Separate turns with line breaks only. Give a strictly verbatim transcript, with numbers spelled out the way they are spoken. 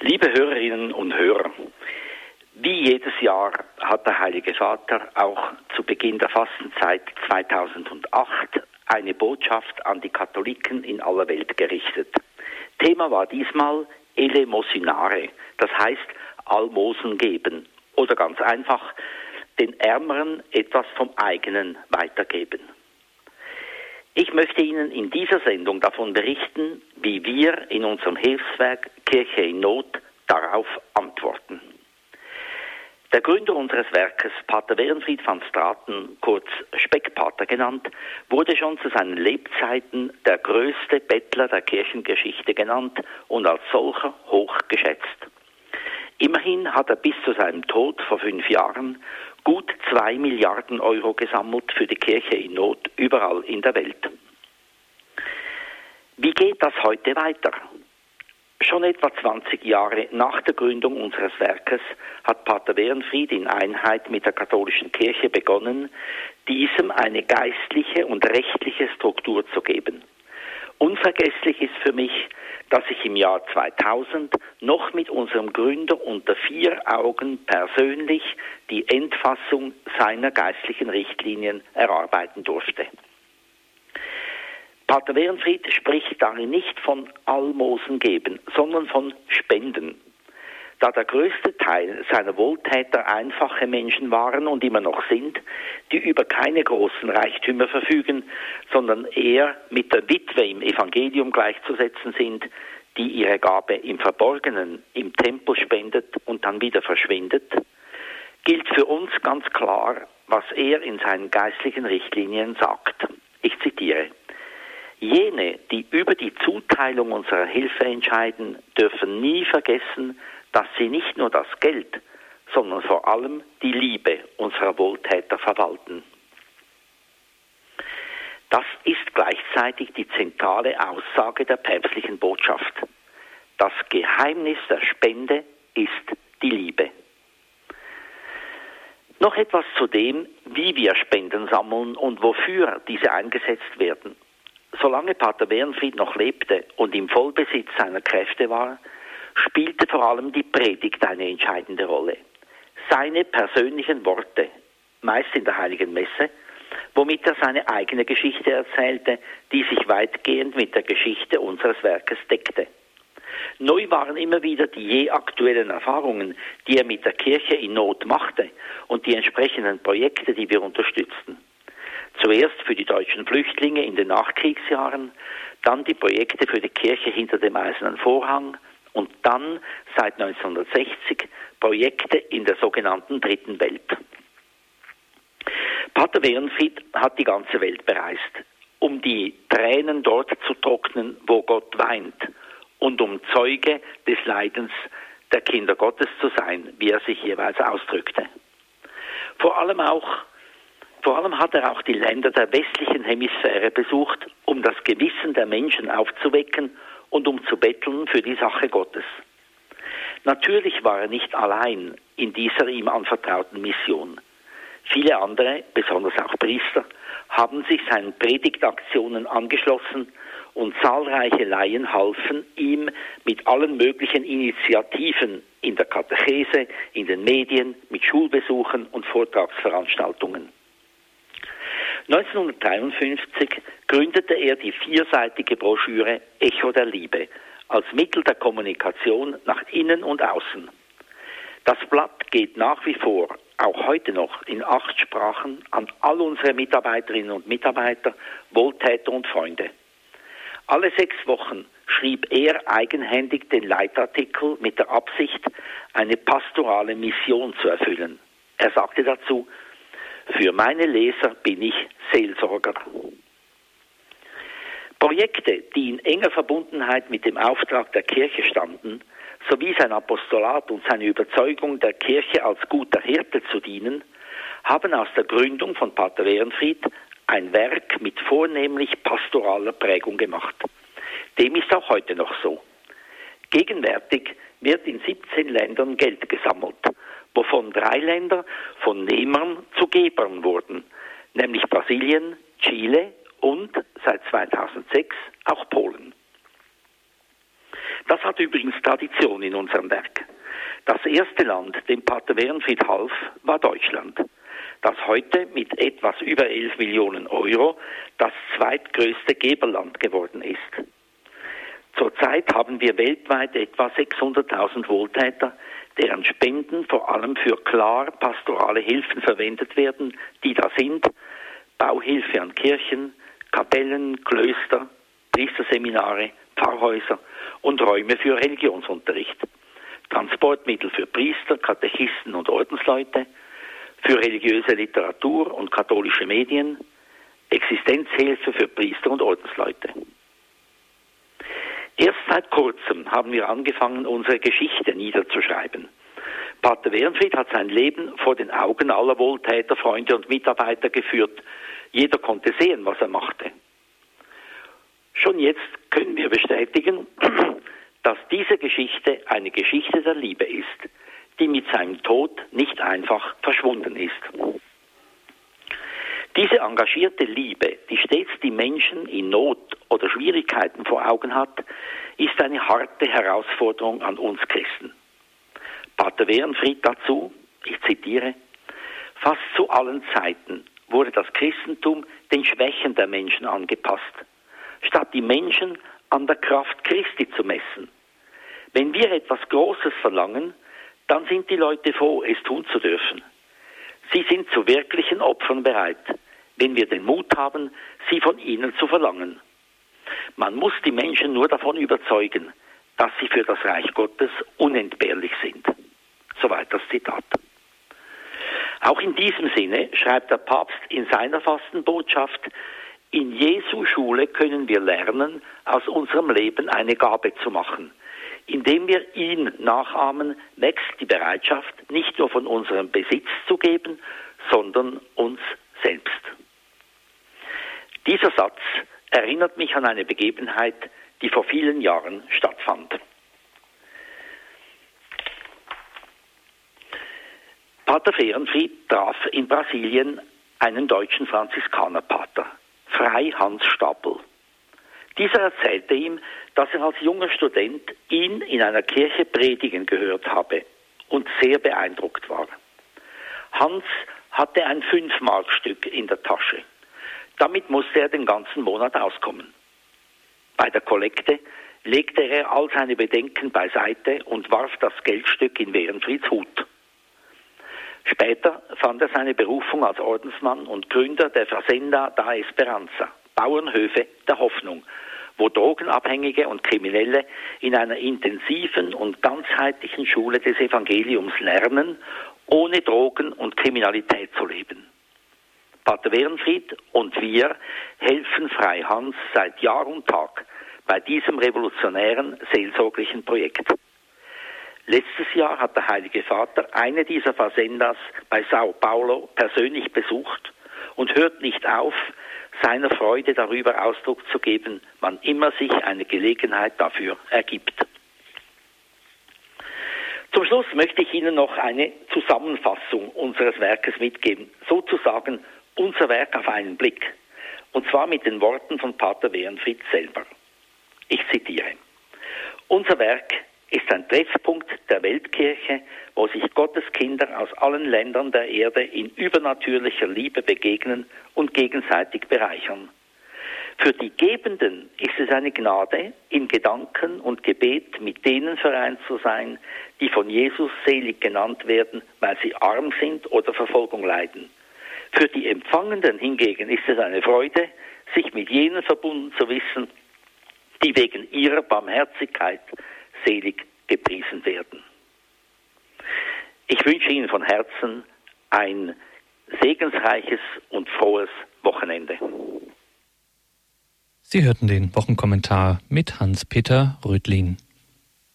Liebe Hörerinnen und Hörer, wie jedes Jahr hat der Heilige Vater auch zu Beginn der Fastenzeit zweitausendacht eine Botschaft an die Katholiken in aller Welt gerichtet. Thema war diesmal Eleemosynare, das heißt Almosen geben oder ganz einfach den Ärmeren etwas vom eigenen weitergeben. Ich möchte Ihnen in dieser Sendung davon berichten, wie wir in unserem Hilfswerk Kirche in Not darauf antworten. Der Gründer unseres Werkes, Pater Werenfried van Straten, kurz Speckpater genannt, wurde schon zu seinen Lebzeiten der größte Bettler der Kirchengeschichte genannt und als solcher hoch geschätzt. Immerhin hat er bis zu seinem Tod vor fünf Jahren gut zwei Milliarden Euro gesammelt für die Kirche in Not überall in der Welt. Wie geht das heute weiter? Schon etwa zwanzig Jahre nach der Gründung unseres Werkes hat Pater Werenfried in Einheit mit der katholischen Kirche begonnen, diesem eine geistliche und rechtliche Struktur zu geben. Unvergesslich ist für mich, dass ich im Jahr zweitausend noch mit unserem Gründer unter vier Augen persönlich die Endfassung seiner geistlichen Richtlinien erarbeiten durfte. Pater Werenfried spricht darin nicht von Almosen geben, sondern von Spenden. Da der größte Teil seiner Wohltäter einfache Menschen waren und immer noch sind, die über keine großen Reichtümer verfügen, sondern eher mit der Witwe im Evangelium gleichzusetzen sind, die ihre Gabe im Verborgenen im Tempel spendet und dann wieder verschwindet, gilt für uns ganz klar, was er in seinen geistlichen Richtlinien sagt. Ich zitiere: Jene, die über die Zuteilung unserer Hilfe entscheiden, dürfen nie vergessen, dass sie nicht nur das Geld, sondern vor allem die Liebe unserer Wohltäter verwalten. Das ist gleichzeitig die zentrale Aussage der päpstlichen Botschaft. Das Geheimnis der Spende ist die Liebe. Noch etwas zu dem, wie wir Spenden sammeln und wofür diese eingesetzt werden. Solange Pater Werenfried noch lebte und im Vollbesitz seiner Kräfte war, spielte vor allem die Predigt eine entscheidende Rolle. Seine persönlichen Worte, meist in der Heiligen Messe, womit er seine eigene Geschichte erzählte, die sich weitgehend mit der Geschichte unseres Werkes deckte. Neu waren immer wieder die je aktuellen Erfahrungen, die er mit der Kirche in Not machte und die entsprechenden Projekte, die wir unterstützten. Zuerst für die deutschen Flüchtlinge in den Nachkriegsjahren, dann die Projekte für die Kirche hinter dem Eisernen Vorhang und dann seit neunzehnhundertsechzig Projekte in der sogenannten Dritten Welt. Pater Werenfried hat die ganze Welt bereist, um die Tränen dort zu trocknen, wo Gott weint und um Zeuge des Leidens der Kinder Gottes zu sein, wie er sich jeweils ausdrückte. Vor allem auch Vor allem hat er auch die Länder der westlichen Hemisphäre besucht, um das Gewissen der Menschen aufzuwecken und um zu betteln für die Sache Gottes. Natürlich war er nicht allein in dieser ihm anvertrauten Mission. Viele andere, besonders auch Priester, haben sich seinen Predigtaktionen angeschlossen und zahlreiche Laien halfen ihm mit allen möglichen Initiativen in der Katechese, in den Medien, mit Schulbesuchen und Vortragsveranstaltungen. neunzehnhundertdreiundfünfzig gründete er die vierseitige Broschüre Echo der Liebe als Mittel der Kommunikation nach innen und außen. Das Blatt geht nach wie vor, auch heute noch, in acht Sprachen an all unsere Mitarbeiterinnen und Mitarbeiter, Wohltäter und Freunde. Alle sechs Wochen schrieb er eigenhändig den Leitartikel mit der Absicht, eine pastorale Mission zu erfüllen. Er sagte dazu: Für meine Leser bin ich Seelsorger. Projekte, die in enger Verbundenheit mit dem Auftrag der Kirche standen, sowie sein Apostolat und seine Überzeugung, der Kirche als guter Hirte zu dienen, haben aus der Gründung von Pater Werenfried ein Werk mit vornehmlich pastoraler Prägung gemacht. Dem ist auch heute noch so. Gegenwärtig wird in siebzehn Ländern Geld gesammelt, wovon drei Länder von Nehmern zu Gebern wurden, nämlich Brasilien, Chile und seit zweitausendsechs auch Polen. Das hat übrigens Tradition in unserem Werk. Das erste Land, dem Pater Werenfried half, war Deutschland, das heute mit etwas über elf Millionen Euro das zweitgrößte Geberland geworden ist. Zurzeit haben wir weltweit etwa sechshunderttausend Wohltäter, deren Spenden vor allem für klar pastorale Hilfen verwendet werden, die da sind: Bauhilfe an Kirchen, Kapellen, Klöster, Priesterseminare, Pfarrhäuser und Räume für Religionsunterricht, Transportmittel für Priester, Katechisten und Ordensleute, für religiöse Literatur und katholische Medien, Existenzhilfe für Priester und Ordensleute. Erst seit kurzem haben wir angefangen, unsere Geschichte niederzuschreiben. Pater Werenfried hat sein Leben vor den Augen aller Wohltäter, Freunde und Mitarbeiter geführt. Jeder konnte sehen, was er machte. Schon jetzt können wir bestätigen, dass diese Geschichte eine Geschichte der Liebe ist, die mit seinem Tod nicht einfach verschwunden ist. Diese engagierte Liebe, die stets die Menschen in Not oder Schwierigkeiten vor Augen hat, ist eine harte Herausforderung an uns Christen. Pater Werenfried dazu, ich zitiere: Fast zu allen Zeiten wurde das Christentum den Schwächen der Menschen angepasst, statt die Menschen an der Kraft Christi zu messen. Wenn wir etwas Großes verlangen, dann sind die Leute froh, es tun zu dürfen. Sie sind zu wirklichen Opfern bereit, wenn wir den Mut haben, sie von ihnen zu verlangen. Man muss die Menschen nur davon überzeugen, dass sie für das Reich Gottes unentbehrlich sind. Soweit das Zitat. Auch in diesem Sinne schreibt der Papst in seiner Fastenbotschaft: In Jesu Schule können wir lernen, aus unserem Leben eine Gabe zu machen. Indem wir ihn nachahmen, wächst die Bereitschaft, nicht nur von unserem Besitz zu geben, sondern uns selbst. Dieser Satz erinnert mich an eine Begebenheit, die vor vielen Jahren stattfand. Pater Werenfried traf in Brasilien einen deutschen Franziskanerpater, Frei Hans Stapel. Dieser erzählte ihm, dass er als junger Student ihn in einer Kirche predigen gehört habe und sehr beeindruckt war. Hans hatte ein Fünf-Mark-Stück in der Tasche. Damit musste er den ganzen Monat auskommen. Bei der Kollekte legte er all seine Bedenken beiseite und warf das Geldstück in Werenfrieds Hut. Später fand er seine Berufung als Ordensmann und Gründer der Fazenda da Esperanza, Bauernhöfe der Hoffnung, wo Drogenabhängige und Kriminelle in einer intensiven und ganzheitlichen Schule des Evangeliums lernen, ohne Drogen und Kriminalität zu leben. Pater Werenfried und wir helfen Frei Hans seit Jahr und Tag bei diesem revolutionären seelsorglichen Projekt. Letztes Jahr hat der Heilige Vater eine dieser Fazendas bei Sao Paulo persönlich besucht und hört nicht auf, seiner Freude darüber Ausdruck zu geben, wann immer sich eine Gelegenheit dafür ergibt. Zum Schluss möchte ich Ihnen noch eine Zusammenfassung unseres Werkes mitgeben, sozusagen unser Werk auf einen Blick, und zwar mit den Worten von Pater Werenfried selber. Ich zitiere: Unser Werk ist ein Treffpunkt der Weltkirche, wo sich Gottes Kinder aus allen Ländern der Erde in übernatürlicher Liebe begegnen und gegenseitig bereichern. Für die Gebenden ist es eine Gnade, in Gedanken und Gebet mit denen vereint zu sein, die von Jesus selig genannt werden, weil sie arm sind oder Verfolgung leiden. Für die Empfangenden hingegen ist es eine Freude, sich mit jenen verbunden zu wissen, die wegen ihrer Barmherzigkeit selig gepriesen werden. Ich wünsche Ihnen von Herzen ein segensreiches und frohes Wochenende.
Sie hörten den Wochenkommentar mit Hans-Peter Rödlin.